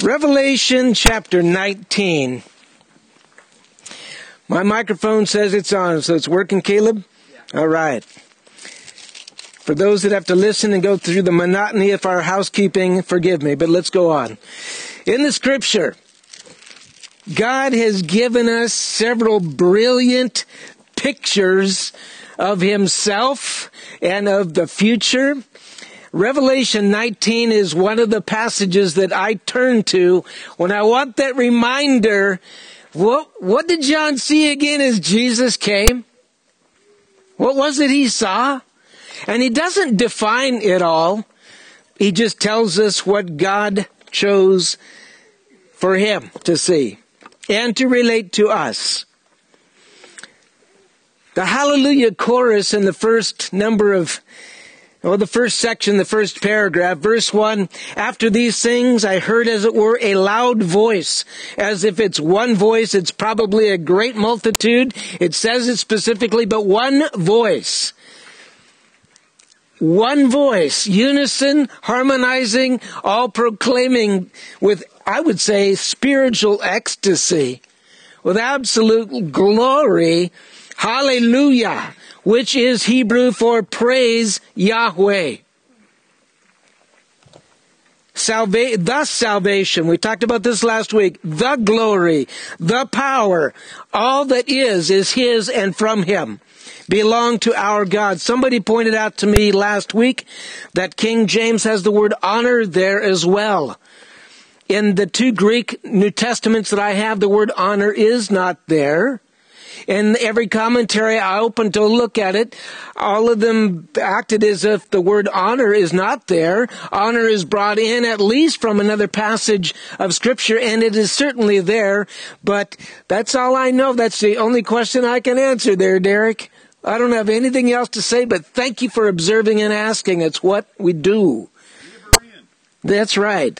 Revelation chapter 19. My microphone says it's on, so it's working, Caleb? Yeah. All right. For those that have to listen and go through the monotony of our housekeeping, forgive me, but let's go on. In the scripture, God has given us several brilliant pictures of himself and of the future. Revelation 19 is one of the passages that I turn to when I want that reminder. What did John see again as Jesus came? What was it he saw? And he doesn't define it all. He just tells us what God chose for him to see and to relate to us. The Hallelujah chorus in the first the first section, the first paragraph, verse 1, after these things I heard as it were a loud voice, as if it's one voice, it's probably a great multitude. It says it specifically, but one voice. One voice, unison, harmonizing, all proclaiming with, I would say, spiritual ecstasy, with absolute glory, hallelujah, which is Hebrew for praise Yahweh. Thus salvation, we talked about this last week, the glory, the power, all that is his and from him, belong to our God. Somebody pointed out to me last week that King James has the word honor there as well. In the two Greek New Testaments that I have, the word honor is not there. In every commentary I opened to look at it, all of them acted as if the word honor is not there. Honor is brought in at least from another passage of Scripture, and it is certainly there, but that's all I know. That's the only question I can answer there, Derek. I don't have anything else to say, but thank you for observing and asking. It's what we do. That's right.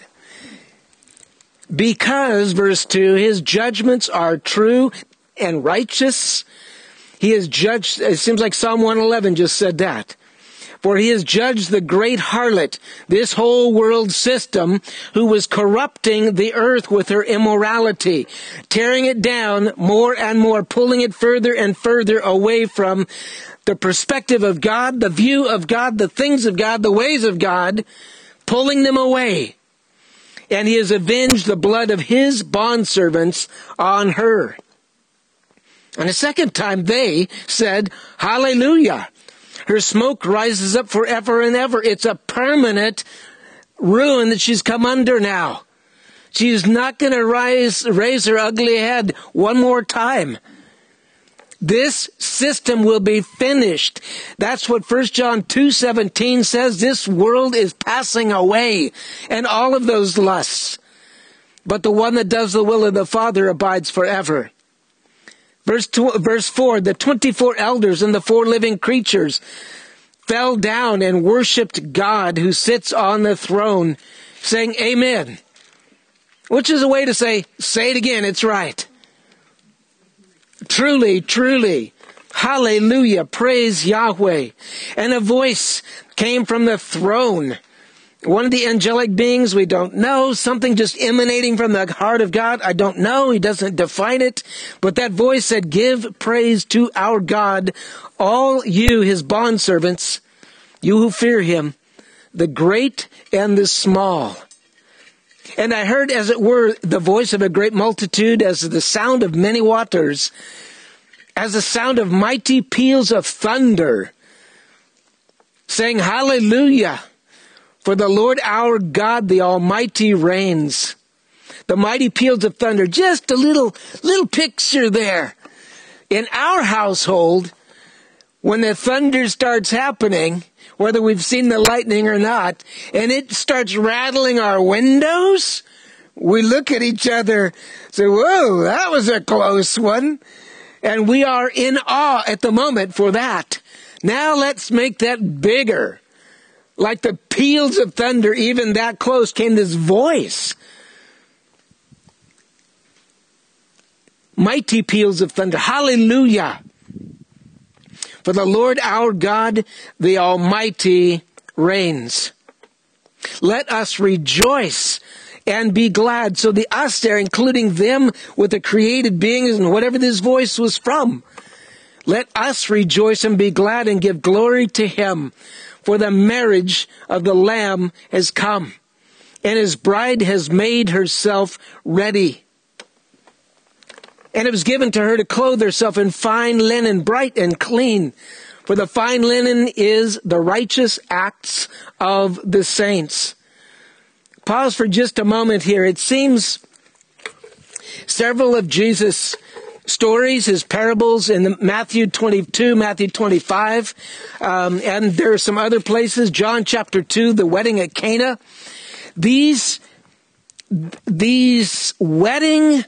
Because, verse 2, his judgments are true and righteous. He has judged, it seems like Psalm 111 just said that. For he has judged the great harlot, this whole world system, who was corrupting the earth with her immorality, tearing it down more and more, pulling it further and further away from the perspective of God, the view of God, the things of God, the ways of God, pulling them away. And he has avenged the blood of his bondservants on her. And a second time they said, hallelujah. Her smoke rises up forever and ever. It's a permanent ruin that she's come under now. She's not going to raise her ugly head one more time. This system will be finished. That's what 1 John 2:17 says. This world is passing away and all of those lusts. But the one that does the will of the Father abides forever. Verse 4, the 24 elders and the 4 living creatures fell down and worshipped God who sits on the throne, saying, Amen. Which is a way to say it again, it's right. Truly, truly, hallelujah, praise Yahweh. And a voice came from the throne. One of the angelic beings, we don't know. Something just emanating from the heart of God, I don't know. He doesn't define it. But that voice said, give praise to our God, all you, his bondservants, you who fear him, the great and the small. And I heard, as it were, the voice of a great multitude, as the sound of many waters, as the sound of mighty peals of thunder, saying, hallelujah. For the Lord our God, the Almighty, reigns. The mighty peals of thunder, just a little picture there. In our household, when the thunder starts happening, whether we've seen the lightning or not, and it starts rattling our windows, we look at each other and say, whoa, that was a close one. And we are in awe at the moment for that. Now let's make that bigger. Like the peals of thunder, even that close, came this voice. Mighty peals of thunder. Hallelujah. For the Lord our God, the Almighty, reigns. Let us rejoice and be glad. So the us there, including them with the created beings and whatever this voice was from. Let us rejoice and be glad and give glory to him, for the marriage of the Lamb has come, and his bride has made herself ready. And it was given to her to clothe herself in fine linen, bright and clean. For the fine linen is the righteous acts of the saints. Pause for just a moment here. It seems several of Jesus' stories, his parables in Matthew 22, Matthew 25, and there are some other places, John chapter 2, the wedding at Cana. These wedding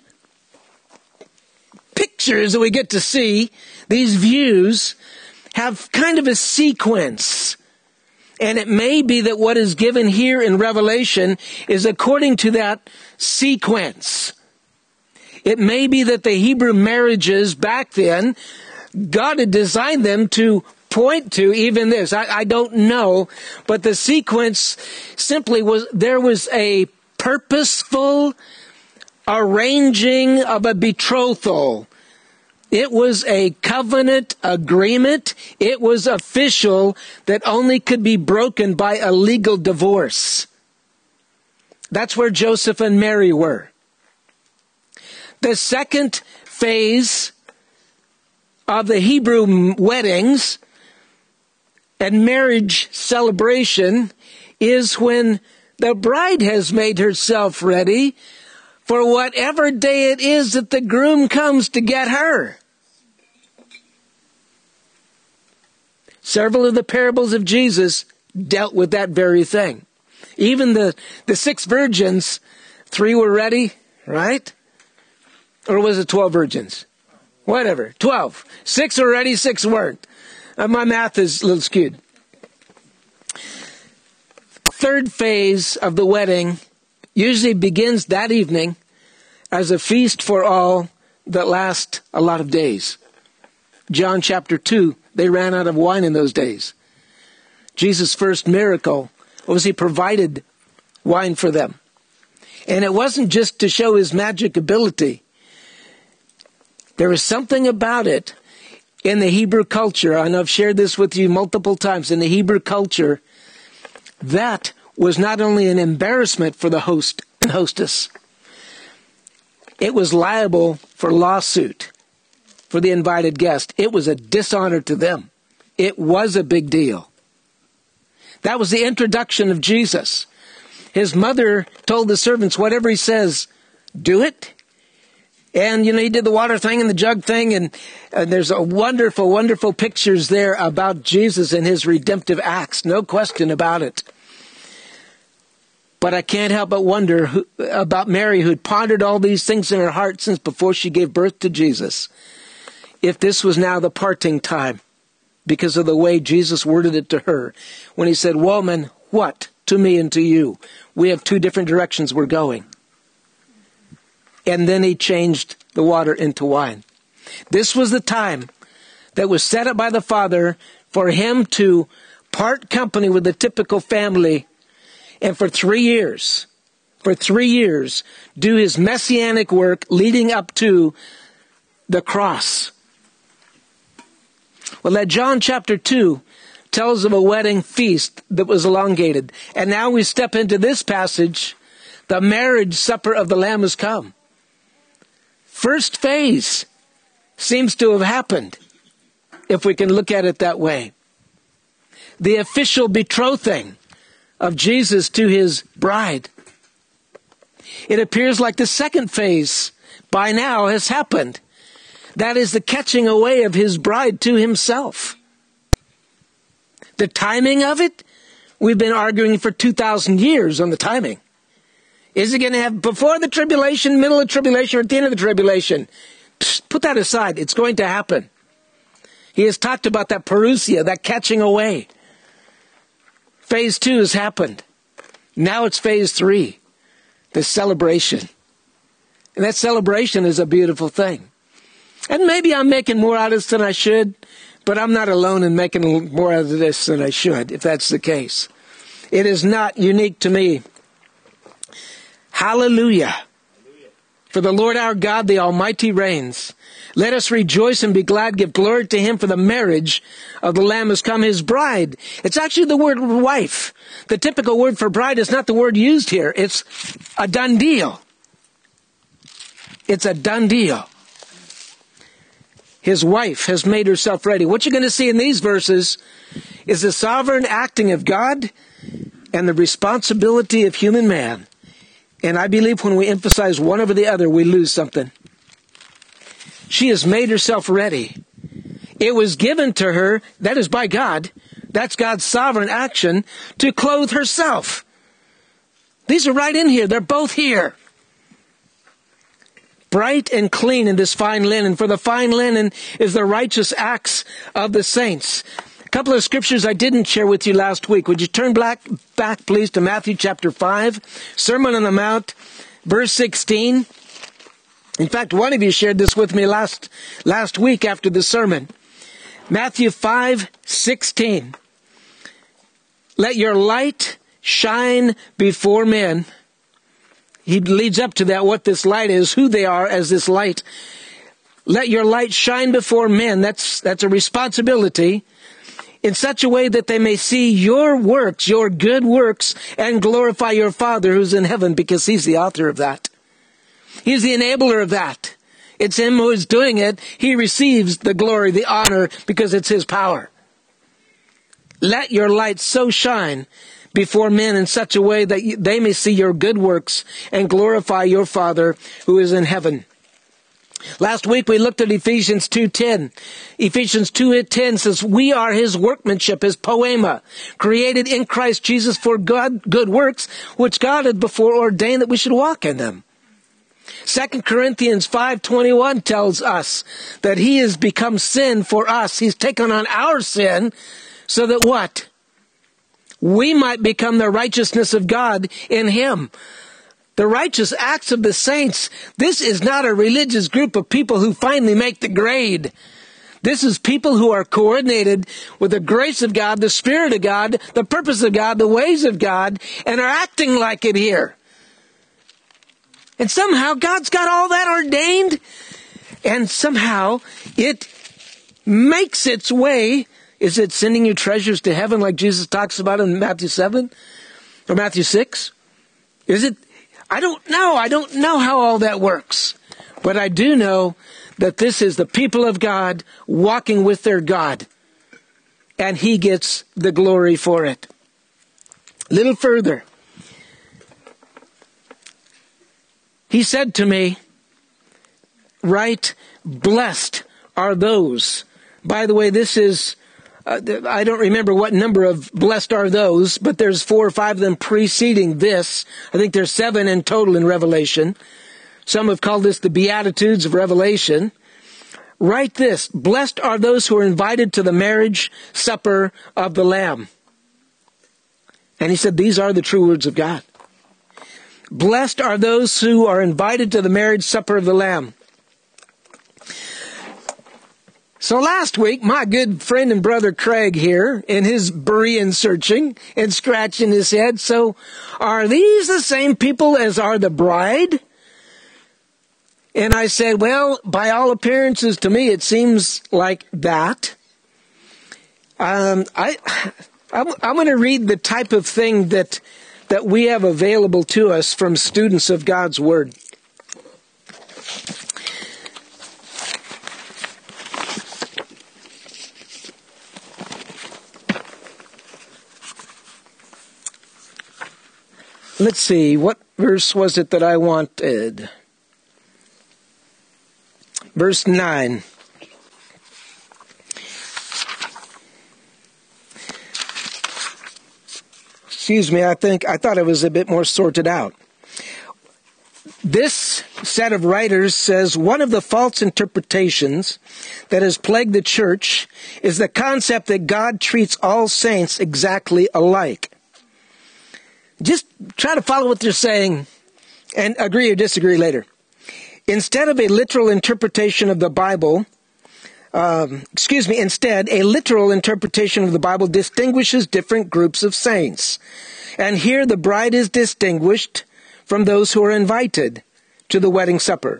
pictures that we get to see, these views, have kind of a sequence. And it may be that what is given here in Revelation is according to that sequence. It may be that the Hebrew marriages back then, God had designed them to point to even this. I don't know, but the sequence simply was, there was a purposeful arranging of a betrothal. It was a covenant agreement. It was official that only could be broken by a legal divorce. That's where Joseph and Mary were. The second phase of the Hebrew weddings and marriage celebration is when the bride has made herself ready for whatever day it is that the groom comes to get her. Several of the parables of Jesus dealt with that very thing. Even the 6 virgins, 3 were ready, right? Or was it 12 virgins? Whatever, 12. 6 were ready, 6 weren't. My math is a little skewed. Third phase of the wedding usually begins that evening as a feast for all that lasts a lot of days. John chapter 2, they ran out of wine in those days. Jesus' first miracle was he provided wine for them. And it wasn't just to show his magic ability. There was something about it in the Hebrew culture, and I've shared this with you multiple times, in the Hebrew culture, that was not only an embarrassment for the host and hostess, it was liable for lawsuit for the invited guest. It was a dishonor to them. It was a big deal. That was the introduction of Jesus. His mother told the servants, whatever he says, do it. And, he did the water thing and the jug thing, and there's a wonderful, wonderful pictures there about Jesus and his redemptive acts. No question about it. But I can't help but wonder about Mary, who'd pondered all these things in her heart since before she gave birth to Jesus, if this was now the parting time because of the way Jesus worded it to her when he said, woman, what to me and to you? We have 2 different directions we're going. And then he changed the water into wine. This was the time that was set up by the Father for him to part company with the typical family and for 3 years, do his messianic work leading up to the cross. Well, that John chapter 2 tells of a wedding feast that was elongated. And now we step into this passage. The marriage supper of the Lamb has come. First phase seems to have happened, if we can look at it that way. The official betrothing of Jesus to his bride. It appears like the second phase by now has happened. That is the catching away of his bride to himself. The timing of it, we've been arguing for 2,000 years on the timing. Is it going to have before the tribulation, middle of tribulation, or at the end of the tribulation? Put that aside. It's going to happen. He has talked about that parousia, that catching away. Phase 2 has happened. Now it's phase 3, the celebration. And that celebration is a beautiful thing. And maybe I'm making more out of this than I should, but I'm not alone in making more out of this than I should, if that's the case. It is not unique to me Hallelujah. For the Lord our God, the Almighty, reigns. Let us rejoice and be glad, give glory to him, for the marriage of the Lamb has come, his bride. It's actually the word wife. The typical word for bride is not the word used here. It's a done deal. It's a done deal. His wife has made herself ready. What you're going to see in these verses is the sovereign acting of God and the responsibility of human man. And I believe when we emphasize one over the other, we lose something. She has made herself ready. It was given to her, that is by God, that's God's sovereign action, to clothe herself. These are right in here. They're both here. Bright and clean in this fine linen. For the fine linen is the righteous acts of the saints. A couple of scriptures I didn't share with you last week. Would you turn back please, to Matthew chapter 5, Sermon on the Mount, verse 16. In fact, one of you shared this with me last week after the sermon. Matthew 5:16. Let your light shine before men. He leads up to that, what this light is, who they are as this light. Let your light shine before men. That's a responsibility. In such a way that they may see your works, your good works, and glorify your Father who's in heaven, because he's the author of that. He's the enabler of that. It's him who is doing it. He receives the glory, the honor, because it's his power. Let your light so shine before men in such a way that they may see your good works and glorify your Father who is in heaven. Last week we looked at Ephesians 2:10. Ephesians 2:10 says, we are his workmanship, his poema, created in Christ Jesus for good works, which God had before ordained that we should walk in them. 2 Corinthians 5:21 tells us that he has become sin for us. He's taken on our sin so that what? We might become the righteousness of God in him. The righteous acts of the saints. This is not a religious group of people who finally make the grade. This is people who are coordinated with the grace of God, the Spirit of God, the purpose of God, the ways of God, and are acting like it here. And somehow God's got all that ordained, and somehow it makes its way. Is it sending you treasures to heaven like Jesus talks about in Matthew 7 or Matthew 6? Is it? I don't know. I don't know how all that works. But I do know that this is the people of God walking with their God. And he gets the glory for it. A little further. He said to me, right, blessed are those. By the way, this is, I don't remember what number of blessed are those, but there's 4 or 5 of them preceding this. I think there's 7 in total in Revelation. Some have called this the Beatitudes of Revelation. Write this, blessed are those who are invited to the marriage supper of the Lamb. And he said, these are the true words of God. Blessed are those who are invited to the marriage supper of the Lamb. So last week, my good friend and brother Craig here, in his Berean searching and scratching his head, so are these the same people as are the bride? And I said, well, by all appearances to me, it seems like that. I'm going to read the type of thing that we have available to us from students of God's Word. Let's see, what verse was it that I wanted? Verse 9. Excuse me, I thought it was a bit more sorted out. This set of writers says one of the false interpretations that has plagued the church is the concept that God treats all saints exactly alike. Just try to follow what they're saying and agree or disagree later. Instead of a literal interpretation of the Bible, instead, a literal interpretation of the Bible distinguishes different groups of saints. And here the bride is distinguished from those who are invited to the wedding supper.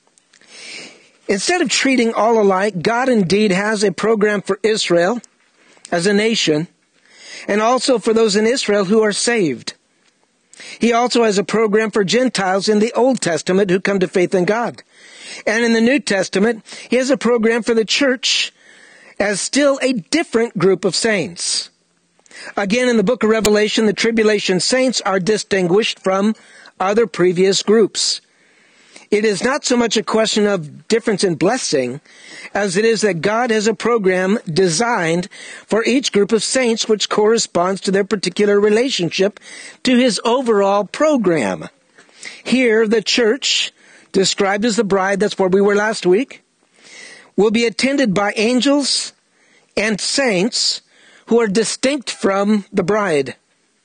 Instead of treating all alike, God indeed has a program for Israel as a nation, and also for those in Israel who are saved. He also has a program for Gentiles in the Old Testament who come to faith in God. And in the New Testament, he has a program for the church as still a different group of saints. Again, in the book of Revelation, the tribulation saints are distinguished from other previous groups. It is not so much a question of difference in blessing as it is that God has a program designed for each group of saints which corresponds to their particular relationship to his overall program. Here, the church, described as the bride, that's where we were last week, will be attended by angels and saints who are distinct from the bride.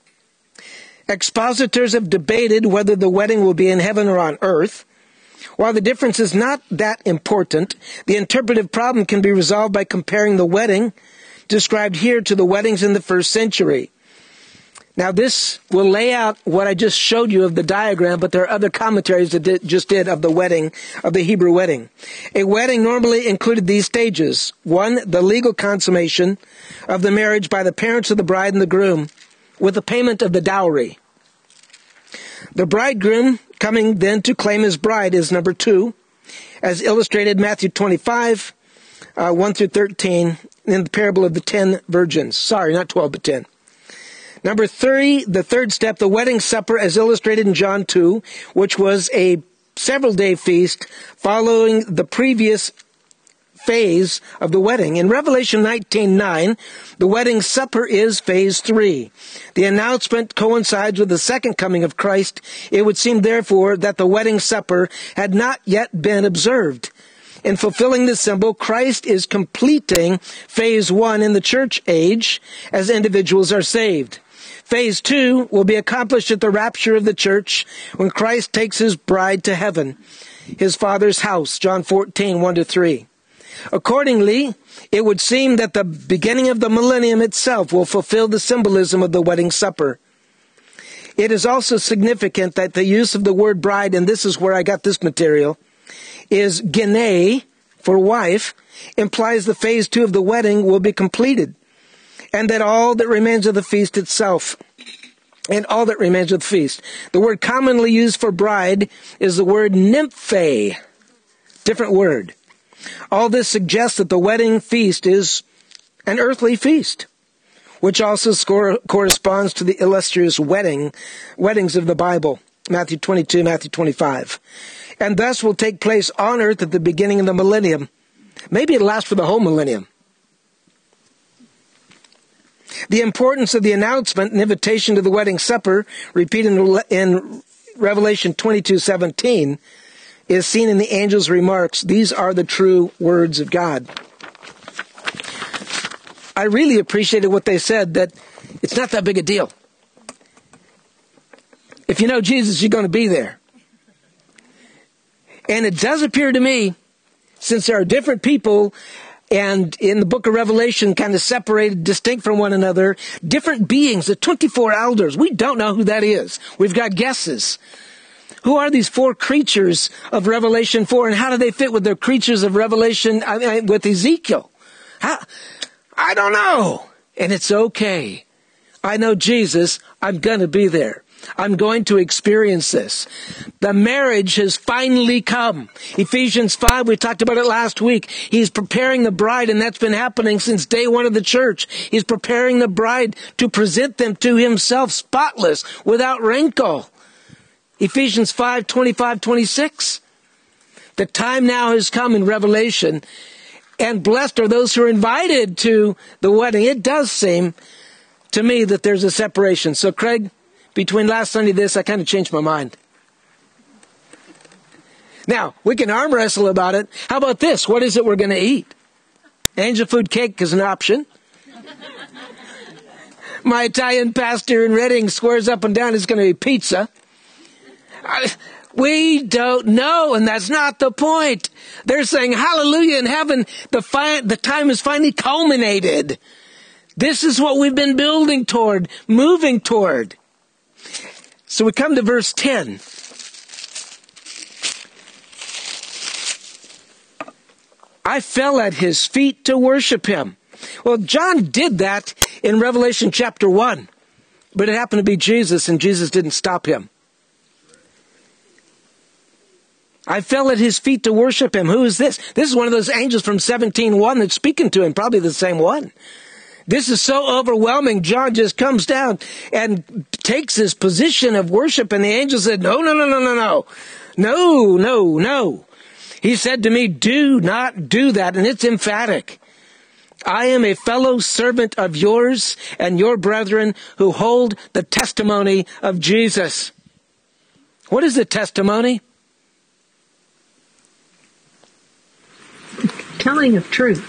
Expositors have debated whether the wedding will be in heaven or on earth. While the difference is not that important, the interpretive problem can be resolved by comparing the wedding described here to the weddings in the first century. Now, this will lay out what I just showed you of the diagram, but there are other commentaries that just did of the wedding, of the Hebrew wedding. A wedding normally included these stages. 1, the legal consummation of the marriage by the parents of the bride and the groom with the payment of the dowry. The bridegroom coming then to claim his bride is number 2, as illustrated in Matthew 25, 1 through 13, in the parable of the 10 virgins. Sorry, not 12, but 10. Number 3, the third step, the wedding supper, as illustrated in John 2, which was a several-day feast following the previous phase of the wedding. In Revelation 19:9, the wedding supper is phase 3. The announcement coincides with the second coming of Christ. It would seem, therefore, that the wedding supper had not yet been observed. In fulfilling this symbol, Christ is completing phase 1 in the church age as individuals are saved. Phase 2 will be accomplished at the rapture of the church when Christ takes his bride to heaven, his Father's house, John 14:1-3. Accordingly, it would seem that the beginning of the millennium itself will fulfill the symbolism of the wedding supper. It is also significant that the use of the word bride, and this is where I got this material, is gene, for wife, implies the phase 2 of the wedding will be completed, and that all that remains of the feast itself, and all that remains of the feast. The word commonly used for bride is the word nymphe, different word. All this suggests that the wedding feast is an earthly feast, which also corresponds to the illustrious weddings of the Bible, Matthew 22, Matthew 25, and thus will take place on earth at the beginning of the millennium. Maybe it'll last for the whole millennium. The importance of the announcement and invitation to the wedding supper, repeated in Revelation 22:17, is seen in the angel's remarks. These are the true words of God. I really appreciated what they said, that it's not that big a deal. If you know Jesus, you're going to be there. And it does appear to me, since there are different people, and in the book of Revelation, kind of separated, distinct from one another, different beings, the 24 elders. We don't know who that is. We've got guesses. Who are these 4 creatures of Revelation 4, and how do they fit with the creatures of Revelation, with Ezekiel? I don't know. And it's okay. I know Jesus. I'm going to be there. I'm going to experience this. The marriage has finally come. Ephesians 5, we talked about it last week. He's preparing the bride, and that's been happening since day 1 of the church. He's preparing the bride to present them to himself, spotless, without wrinkle. Ephesians 5:25-26. The time now has come in Revelation, and blessed are those who are invited to the wedding. It does seem to me that there's a separation. So, Craig, between last Sunday and this, I kind of changed my mind. Now, we can arm wrestle about it. How about this? What is it we're going to eat? Angel food cake is an option. My Italian pastor in Reading swears up and down it's going to be pizza. We don't know, and that's not the point. They're saying, hallelujah, in heaven, the time has finally culminated. This is what we've been building toward, moving toward. So we come to verse 10. I fell at his feet to worship him. Well, John did that in Revelation chapter 1, but it happened to be Jesus, and Jesus didn't stop him. I fell at his feet to worship him. Who is this? This is one of those angels from 17:1 that's speaking to him, probably the same one. This is so overwhelming. John just comes down and takes his position of worship, and the angel said, no. He said to me, do not do that, and it's emphatic. I am a fellow servant of yours and your brethren who hold the testimony of Jesus. What is the testimony? Telling of truth.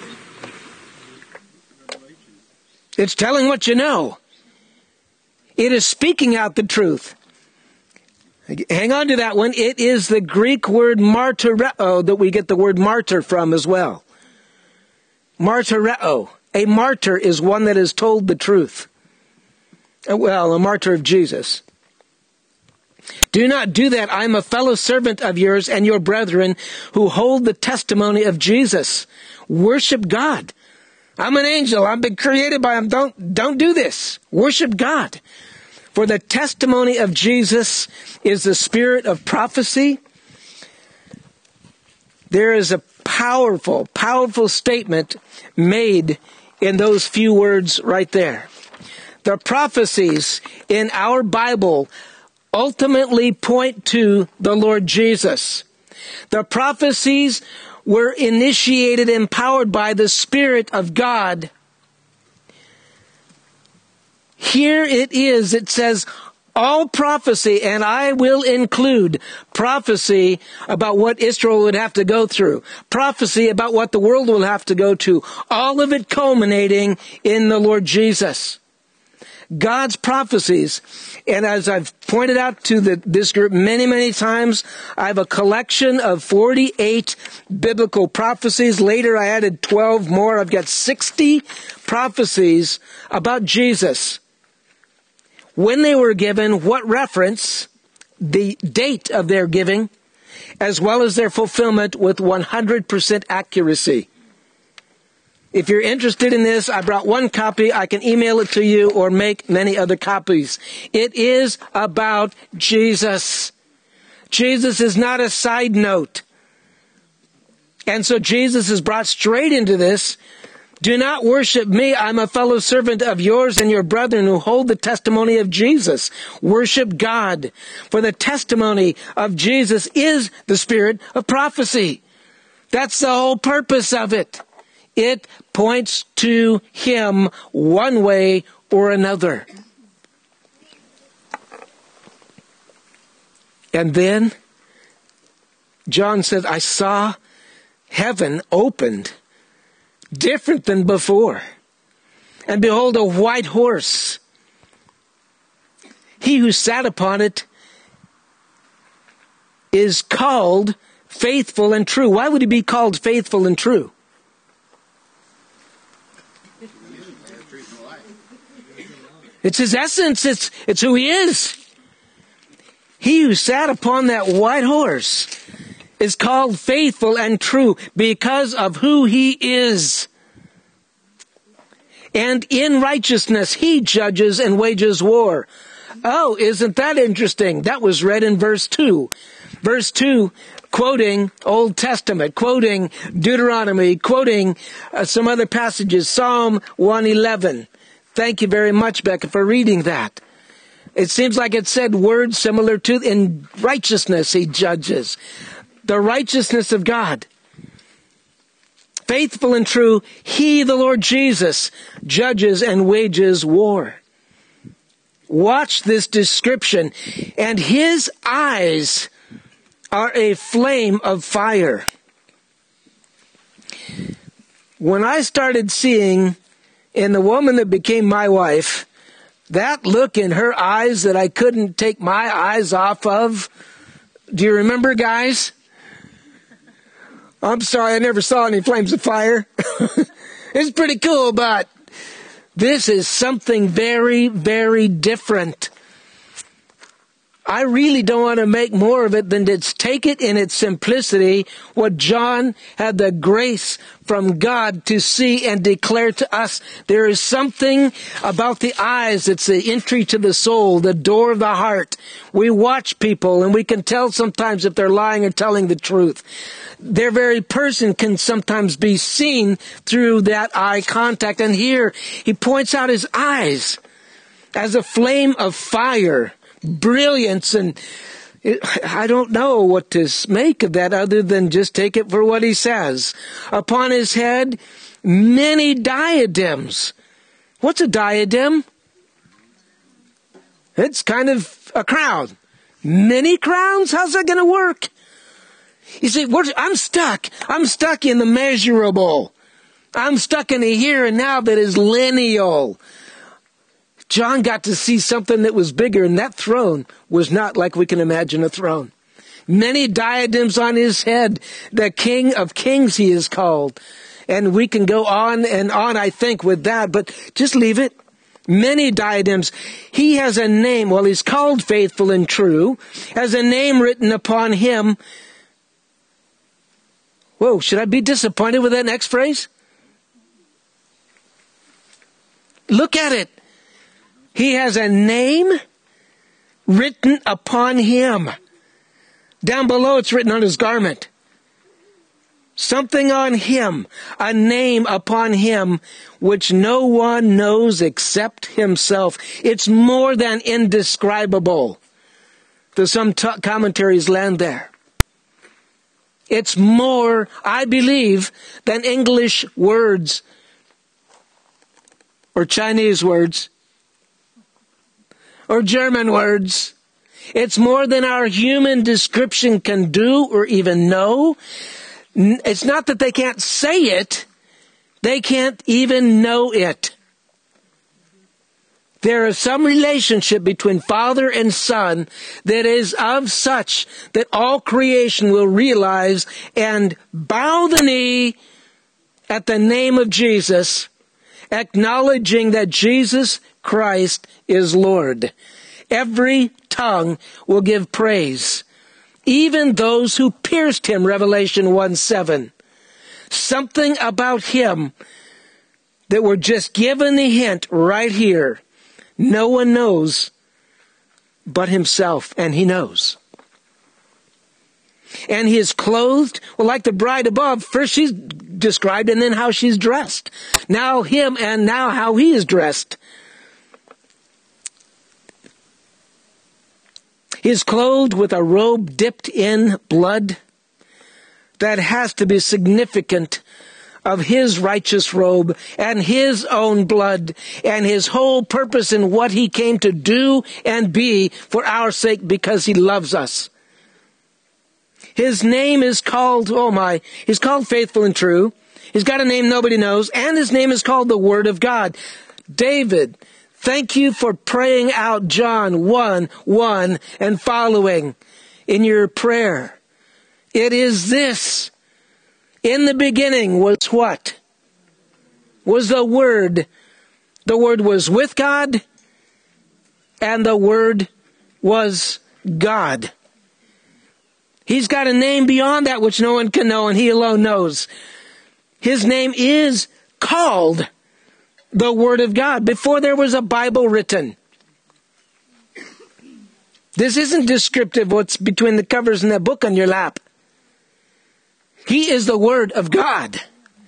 It's telling what you know. It is speaking out the truth. Hang on to that one. It is the Greek word martyreo that we get the word martyr from as well. Martyreo. A martyr is one that has told the truth. Well, a martyr of Jesus. Do not do that. I am a fellow servant of yours and your brethren who hold the testimony of Jesus. Worship God. I'm an angel. I've been created by him. Don't do this. Worship God. For the testimony of Jesus is the spirit of prophecy. There is a powerful, powerful statement made in those few words right there. The prophecies in our Bible ultimately point to the Lord Jesus. The prophecies were initiated and empowered by the Spirit of God. Here it is, it says, all prophecy, and I will include prophecy about what Israel would have to go through, prophecy about what the world will have to go to, all of it culminating in the Lord Jesus. God's prophecies, and as I've pointed out to this group many, many times, I have a collection of 48 biblical prophecies. Later I added 12 more. I've got 60 prophecies about Jesus. When they were given, what reference, the date of their giving, as well as their fulfillment with 100% accuracy. If you're interested in this, I brought one copy. I can email it to you or make many other copies. It is about Jesus. Jesus is not a side note. And so Jesus is brought straight into this. Do not worship me. I'm a fellow servant of yours and your brethren who hold the testimony of Jesus. Worship God. For the testimony of Jesus is the spirit of prophecy. That's the whole purpose of it. It points to him one way or another. And then John said, I saw heaven opened, different than before. And behold, a white horse. He who sat upon it is called faithful and true. Why would he be called faithful and true? It's his essence. It's who he is. He who sat upon that white horse is called faithful and true because of who he is. And in righteousness he judges and wages war. Oh, isn't that interesting? That was read in verse 2. Verse 2, quoting Old Testament, quoting Deuteronomy, quoting some other passages, Psalm 111. Thank you very much, Becca, for reading that. It seems like it said words similar to, in righteousness he judges. The righteousness of God. Faithful and true, he, the Lord Jesus, judges and wages war. Watch this description. And his eyes are a flame of fire. When I started seeing in the woman that became my wife, that look in her eyes that I couldn't take my eyes off of. Do you remember, guys? I'm sorry, I never saw any flames of fire. It's pretty cool, but this is something very, very different. I really don't want to make more of it than to take it in its simplicity, what John had the grace from God to see and declare to us. There is something about the eyes. It's the entry to the soul, the door of the heart. We watch people and we can tell sometimes if they're lying or telling the truth. Their very person can sometimes be seen through that eye contact. And here he points out his eyes as a flame of fire, brilliance, and I don't know what to make of that other than just take it for what he says. Upon his head, many diadems. What's a diadem? It's kind of a crown. Many crowns? How's that going to work? You see, I'm stuck. I'm stuck in the measurable. I'm stuck in a here and now that is lineal. John got to see something that was bigger, and that throne was not like we can imagine a throne. Many diadems on his head. The King of Kings he is called. And we can go on and on, I think, with that, but just leave it. Many diadems. He has a name. Well, he's called Faithful and True. Has a name written upon him. Whoa, should I be disappointed with that next phrase? Look at it. He has a name written upon him. Down below it's written on his garment. Something on him, a name upon him, which no one knows except himself. It's more than indescribable. There's some commentaries land there. It's more, I believe, than English words or Chinese words or German words. It's more than our human description can do or even know. It's not that they can't say it. They can't even know it. There is some relationship between Father and Son that is of such that all creation will realize and bow the knee at the name of Jesus, acknowledging that Jesus Christ is Lord. Every tongue will give praise, even those who pierced him, Revelation 1:7. Something about him that we're just given the hint right here. No one knows but himself, and he knows. And he is clothed, well, like the bride above. First she's described, and then how she's dressed. Now him, and now how he is dressed. He is clothed with a robe dipped in blood. That has to be significant of his righteous robe and his own blood and his whole purpose in what he came to do and be for our sake because he loves us. His name is called, he's called Faithful and True. He's got a name nobody knows, and his name is called the Word of God. David, thank you for praying out John 1:1 and following in your prayer. It is this. In the beginning was what? Was the Word. The Word was with God, and the Word was God. He's got a name beyond that which no one can know, and he alone knows. His name is called the Word of God before there was a Bible written. This isn't descriptive what's between the covers in that book on your lap. He is the Word of God.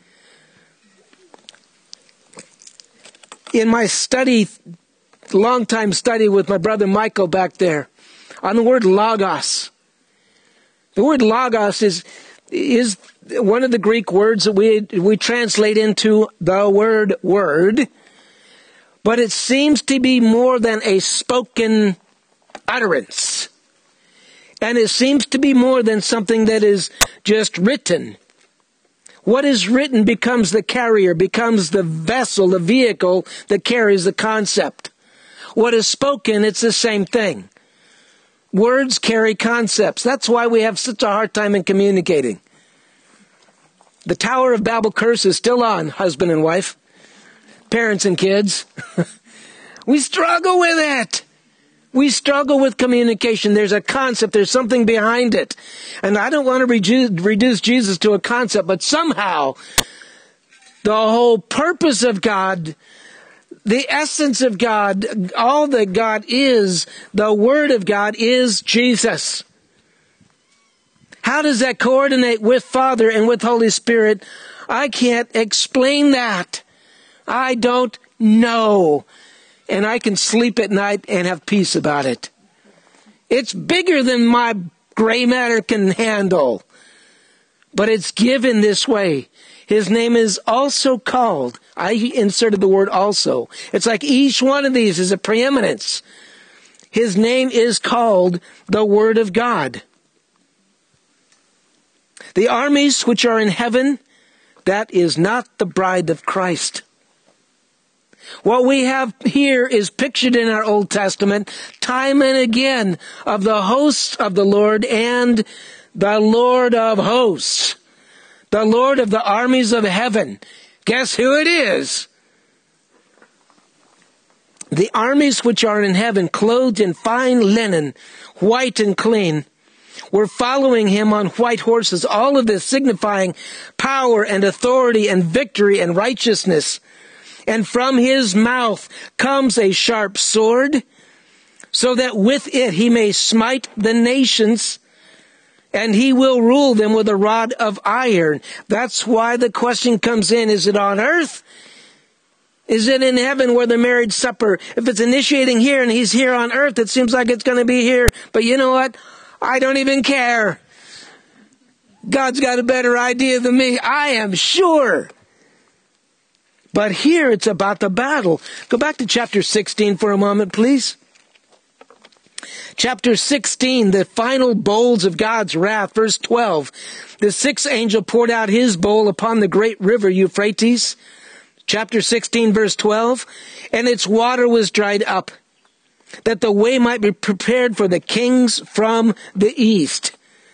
In my study, long time study with my brother Michael back there, on the word logos. The word logos is one of the Greek words that we translate into the word word, but it seems to be more than a spoken utterance. And it seems to be more than something that is just written. What is written becomes the carrier, becomes the vessel, the vehicle that carries the concept. What is spoken, it's the same thing. Words carry concepts. That's why we have such a hard time in communicating. The Tower of Babel curse is still on, husband and wife, parents and kids. We struggle with it. We struggle with communication. There's a concept. There's something behind it. And I don't want to reduce Jesus to a concept, but somehow the whole purpose of God, the essence of God, all that God is, the Word of God is Jesus. How does that coordinate with Father and with Holy Spirit? I can't explain that. I don't know. And I can sleep at night and have peace about it. It's bigger than my gray matter can handle. But it's given this way. His name is also called. I inserted the word also. It's like each one of these is a preeminence. His name is called the Word of God. The armies which are in heaven, that is not the bride of Christ. What we have here is pictured in our Old Testament time and again of the hosts of the Lord and the Lord of hosts, the Lord of the armies of heaven. Guess who it is? The armies which are in heaven, clothed in fine linen, white and clean, were following him on white horses. All of this signifying power and authority and victory and righteousness. And from his mouth comes a sharp sword, so that with it he may smite the nations, and he will rule them with a rod of iron. That's why the question comes in, is it on earth? Is it in heaven where the marriage supper? If it's initiating here and he's here on earth, it seems like it's going to be here. But you know what? I don't even care. God's got a better idea than me. I am sure. But here it's about the battle. Go back to chapter 16 for a moment, please. Chapter 16, the final bowls of God's wrath, verse 12. The sixth angel poured out his bowl upon the great river Euphrates. Chapter 16, verse 12. And its water was dried up, that the way might be prepared for the kings from the east,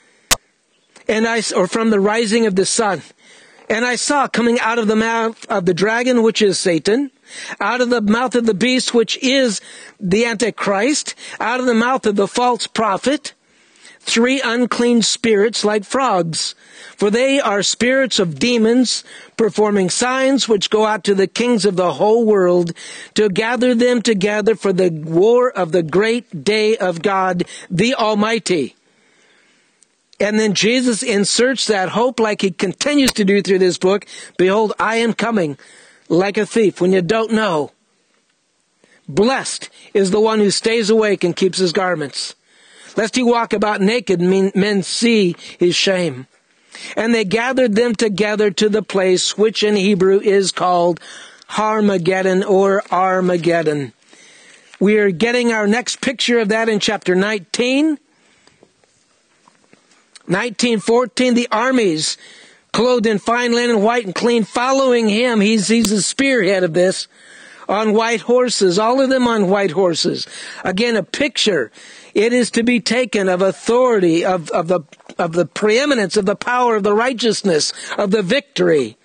or from the rising of the sun. And I saw coming out of the mouth of the dragon, which is Satan, out of the mouth of the beast, which is the Antichrist, out of the mouth of the false prophet, 3 unclean spirits like frogs. For they are spirits of demons, performing signs which go out to the kings of the whole world, to gather them together for the war of the great day of God, the Almighty. And then Jesus inserts that hope like he continues to do through this book. Behold, I am coming like a thief when you don't know. Blessed is the one who stays awake and keeps his garments, lest he walk about naked and men see his shame. And they gathered them together to the place which in Hebrew is called Harmageddon or Armageddon. We are getting our next picture of that in chapter 19. 19:14, the armies clothed in fine linen, white and clean, following him. He's the spearhead of this, on white horses, all of them on white horses. Again, a picture. It is to be taken of authority, of the preeminence, of the power, of the righteousness, of the victory.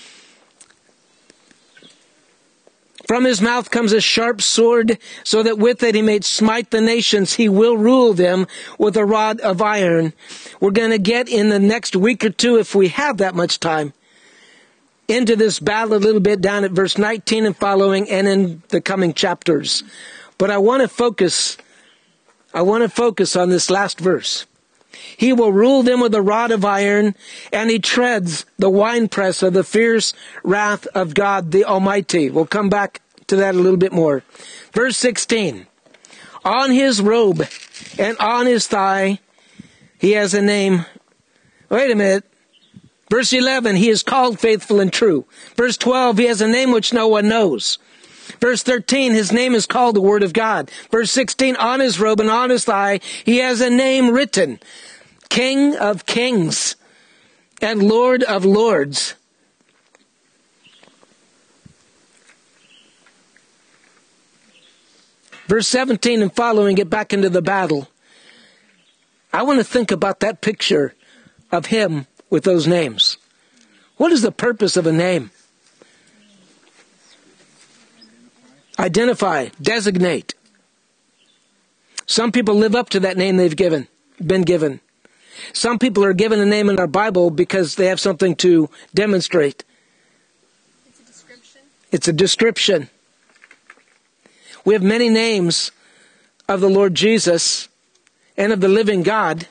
From his mouth comes a sharp sword, so that with it he may smite the nations. He will rule them with a rod of iron. We're going to get in the next week or two, if we have that much time, into this battle a little bit down at verse 19 and following, and in the coming chapters. But I want to focus on this last verse. He will rule them with a rod of iron, and he treads the winepress of the fierce wrath of God the Almighty. We'll come back to that a little bit more. Verse 16. On his robe and on his thigh, he has a name. Wait a minute. Verse 11, he is called faithful and true. Verse 12, he has a name which no one knows. Verse 13, his name is called the Word of God. Verse 16, on his robe and on his thigh, he has a name written, King of Kings and Lord of Lords. Verse 17 and following, get back into the battle. I want to think about that picture of him with those names. What is the purpose of a name? Identify, designate. Some people live up to that name been given. Some people are given a name in our Bible because they have something to demonstrate. It's a description. It's a description. We have many names of the Lord Jesus and of the living God.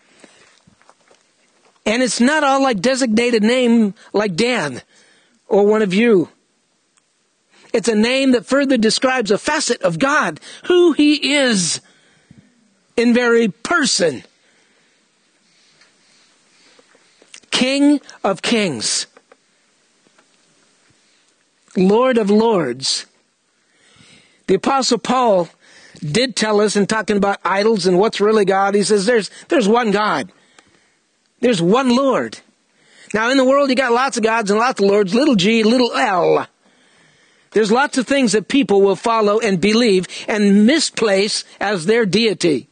And it's not all like designated name like Dan or one of you. It's a name that further describes a facet of God, who He is in very person. King of kings. Lord of lords. The Apostle Paul did tell us in talking about idols and what's really God, he says there's one God. There's one Lord. Now in the world you got lots of gods and lots of lords, little g, little l. There's lots of things that people will follow and believe and misplace as their deity.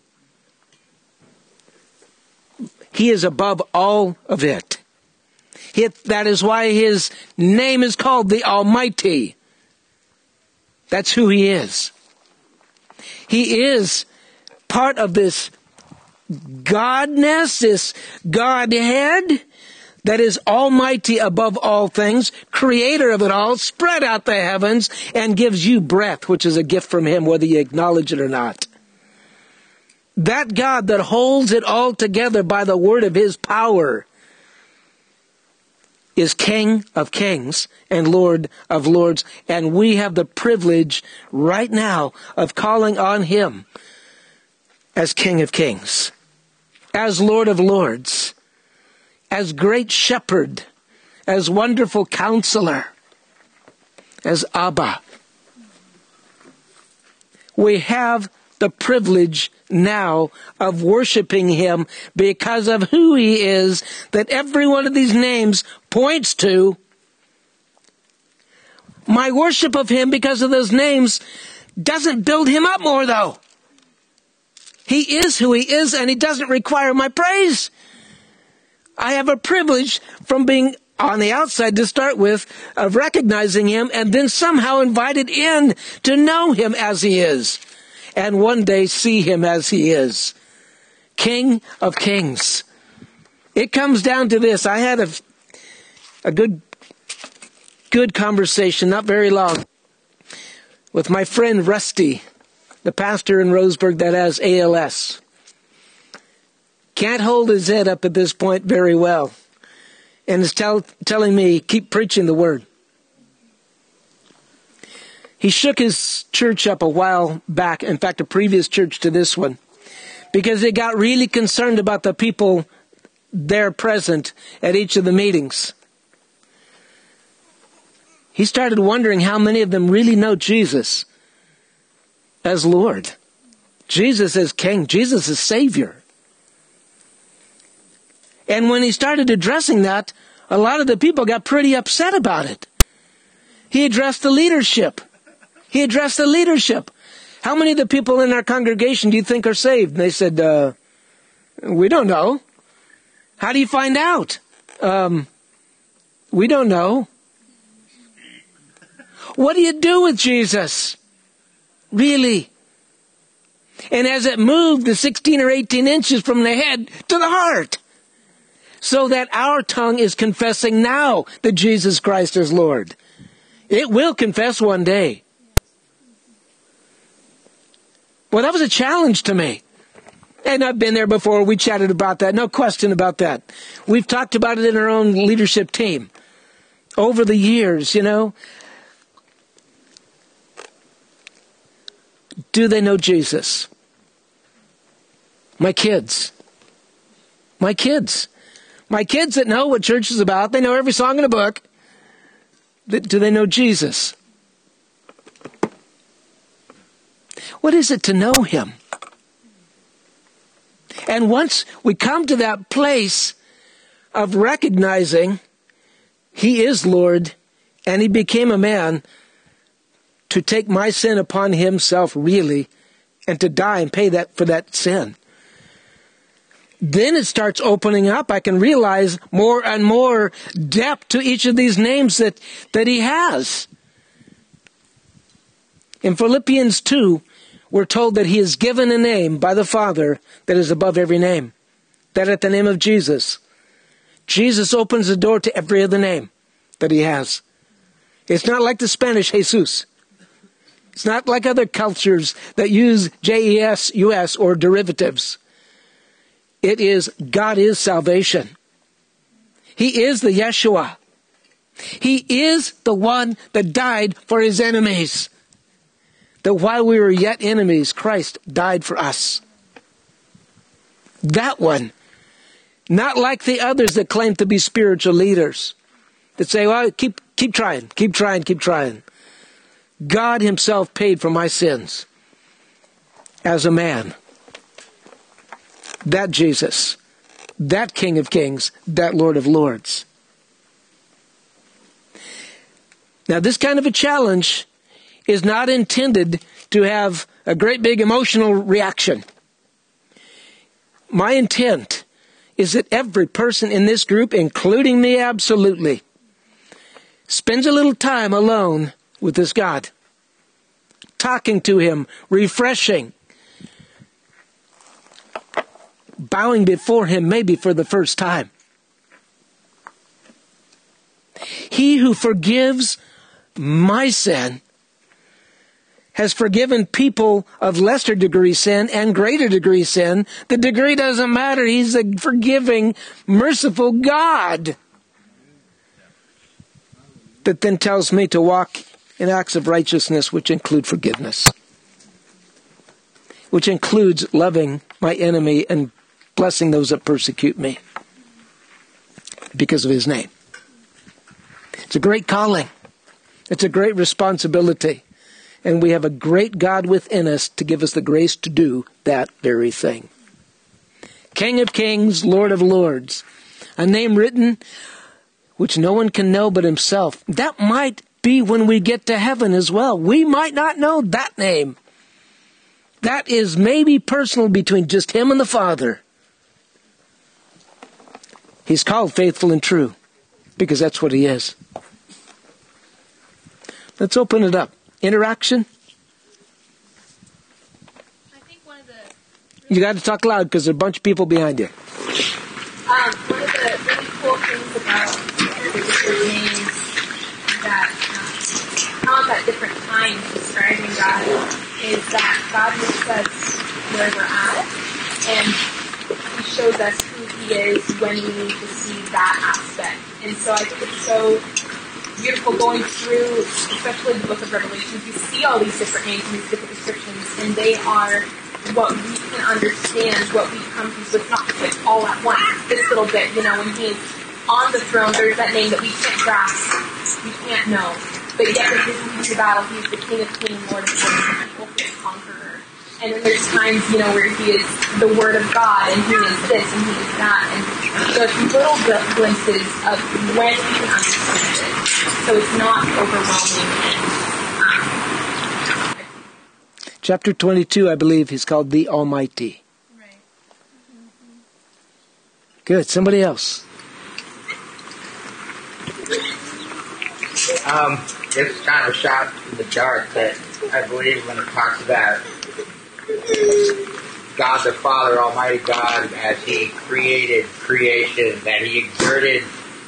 He is above all of it. That is why His name is called the Almighty. That's who He is. He is part of this Godness, this Godhead that is almighty above all things, creator of it all, spread out the heavens, and gives you breath, which is a gift from Him, whether you acknowledge it or not. That God that holds it all together by the word of His power is King of kings and Lord of lords, and we have the privilege right now of calling on Him as King of kings, as Lord of lords, as great shepherd, as wonderful counselor, as Abba. We have the privilege now of worshiping Him because of who He is, that every one of these names points to. My worship of Him because of those names doesn't build Him up more, though. He is who He is, and He doesn't require my praise. I have a privilege from being on the outside to start with, of recognizing Him, and then somehow invited in to know Him as He is, and one day see Him as He is. King of kings. It comes down to this. I had a good conversation, not very long, with my friend Rusty, the pastor in Roseburg that has ALS. Can't hold his head up at this point very well. And is telling me, keep preaching the word. He shook his church up a while back, in fact, a previous church to this one, because they got really concerned about the people there present at each of the meetings. He started wondering how many of them really know Jesus as Lord, Jesus as King, Jesus as Savior. And when he started addressing that, a lot of the people got pretty upset about it. He addressed the leadership. How many of the people in our congregation do you think are saved? And they said, we don't know. How do you find out? We don't know. What do you do with Jesus? Really? And as it moved the 16 or 18 inches from the head to the heart, so that our tongue is confessing now that Jesus Christ is Lord. It will confess one day. Well, that was a challenge to me. And I've been there before. We chatted about that. No question about that. We've talked about it in our own leadership team over the years, you know. Do they know Jesus? My kids that know what church is about, they know every song in the book. Do they know Jesus? What is it to know Him? And once we come to that place of recognizing He is Lord and He became a man to take my sin upon Himself really and to die and pay that for that sin, then it starts opening up. I can realize more and more depth to each of these names that He has. In Philippians 2, we're told that he is given a name by the Father that is above every name. That at the name of Jesus, Jesus opens the door to every other name that he has. It's not like the Spanish Jesus. It's not like other cultures that use J-E-S-U-S or derivatives. It is, God is salvation. He is the Yeshua. He is the one that died for his enemies. That while we were yet enemies, Christ died for us. That one. Not like the others that claim to be spiritual leaders. That say, well, keep trying. God himself paid for my sins. As a man. That Jesus. That King of Kings. That Lord of Lords. Now this kind of a challenge is not intended to have a great big emotional reaction. My intent is that every person in this group, including me absolutely, spends a little time alone with this God. Talking to him, refreshing, bowing before him maybe for the first time. He who forgives my sin has forgiven people of lesser degree sin and greater degree sin. The degree doesn't matter. He's a forgiving, merciful God that then tells me to walk in acts of righteousness which include forgiveness, which includes loving my enemy and blessing those that persecute me because of his name. It's a great calling. It's a great responsibility. And we have a great God within us to give us the grace to do that very thing. King of Kings, Lord of Lords. A name written which no one can know but himself. That might be when we get to heaven as well. We might not know that name. That is maybe personal between just him and the Father. He's called faithful and true because that's what he is. Let's open it up. Interaction? I think one of the You got to talk loud because there's a bunch of people behind you. one of the really cool things about the different names that come at different times describing God is that God meets us where we're at, and he shows us who he is when we need to see that aspect. And so I think it's so beautiful going through, especially the book of Revelation. You see all these different names and these different descriptions, and they are what we can understand, what we come to. So it's not just like all at once. This little bit, when he's on the throne, there's that name that we can't grasp, we can't know. But yet, when he's in the battle, he's the King of Kings, Lord of Lords, the ultimate conqueror. And then there's times, where he is the Word of God, and he is this, and he is that. And so it's little glimpses of when we can understand it. So it's not overwhelming. Chapter 22, I believe, he's called the Almighty. Right. Mm-hmm. Good. Somebody else. It's kind of a shot in the dark that I believe when it talks about God the Father, Almighty God, as he created creation, that he exerted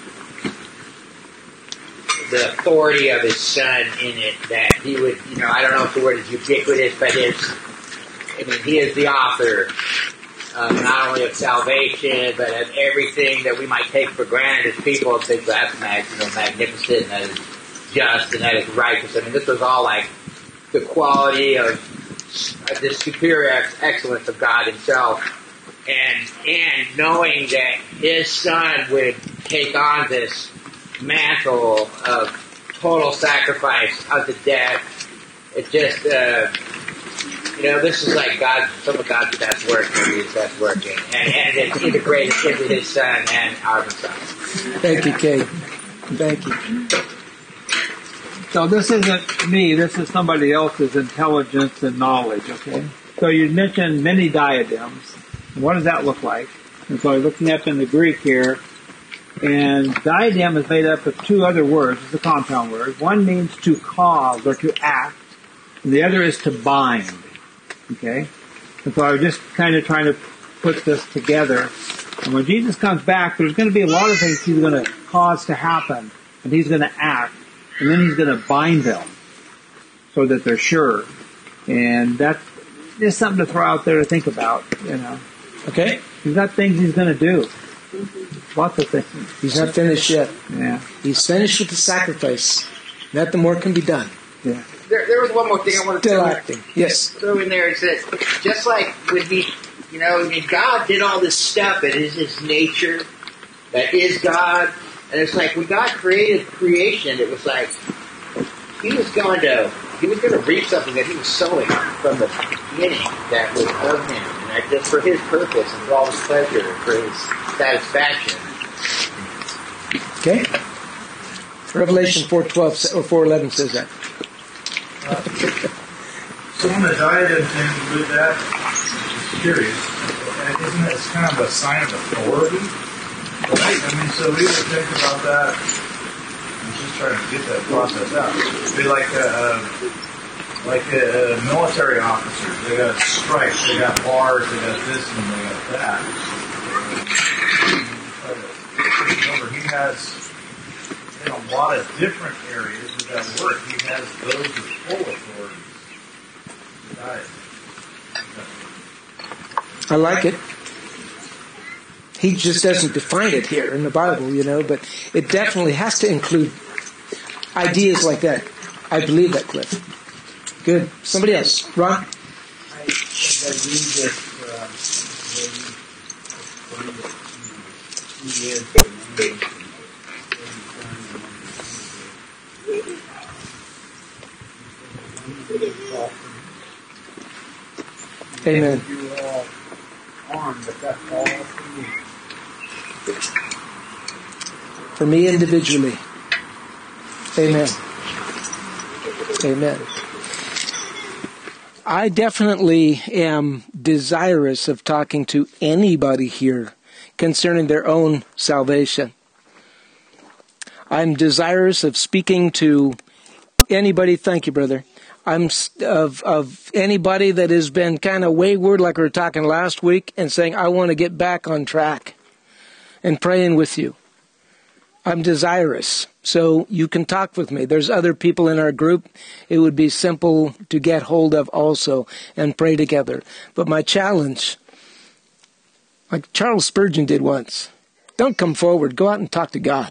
the authority of his Son in it, that he would, I don't know if the word is ubiquitous, but he is the author not only of salvation, but of everything that we might take for granted as people and think that's magnificent, and that is just, and that is righteous. This was all like the quality of the superior excellence of God himself, and knowing that his Son would take on this mantle of total sacrifice unto death. It just, this is like some of God's best work, maybe his best work, and it's integrated into his Son and our Messiah. Thank you, Kate. Thank you. So this isn't me, this is somebody else's intelligence and knowledge, okay? So you mentioned many diadems. What does that look like? And so looking up in the Greek here, and diadem is made up of two other words. It's a compound word. One means to cause or to act, and the other is to bind. Okay? And so I was just kind of trying to put this together. And when Jesus comes back, there's going to be a lot of things he's going to cause to happen. And he's going to act. And then he's going to bind them so that they're sure. And that's just something to throw out there to think about, you know. Okay? He's got things he's going to do. Lots of things. He's not finished yet. Yeah. He's finished with the sacrifice. Nothing more can be done. Yeah. There was one more thing I wanted to Still acting. Yes. throw in there. Is that just like when he, you know, I mean, God did all this stuff. It is His nature. That is God. And it's like when God created creation, it was like He was going to reap something that He was sowing from the beginning that was of Him, and that just for His purpose and for all His pleasure, for His satisfaction. Okay? Revelation 4:12 or 4:11 says that. So on the diadem thing with that, it's curious. Isn't it kind of a sign of authority? Right? I mean, so we would think about that. I'm just trying to get that process out. It'd be like a military officers. They got stripes, they got bars, they got this, and they got that. Remember, he has, in a lot of different areas of that work, he has those with full authority. I like it. He just doesn't define it here in the Bible, you know, but it definitely has to include ideas like that. I believe that, Cliff. Good. Somebody else. Ron? I read this he is the name Amen. you all on, but that's all for me. For me individually. Amen. Amen. I definitely am desirous of talking to anybody here concerning their own salvation. I'm desirous of speaking to anybody. Thank you, brother. I'm of anybody that has been kind of wayward, like we were talking last week, and saying, I want to get back on track, and praying with you. I'm desirous, so you can talk with me. There's other people in our group. It would be simple to get hold of also and pray together. But my challenge, like Charles Spurgeon did once, don't come forward. Go out and talk to God.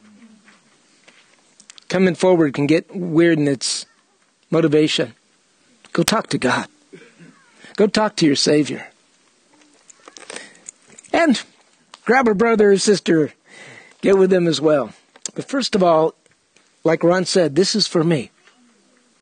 Coming forward can get weird in its motivation. Go talk to God. Go talk to your Savior. And grab a brother or sister. Get with them as well. But first of all, like Ron said, this is for me.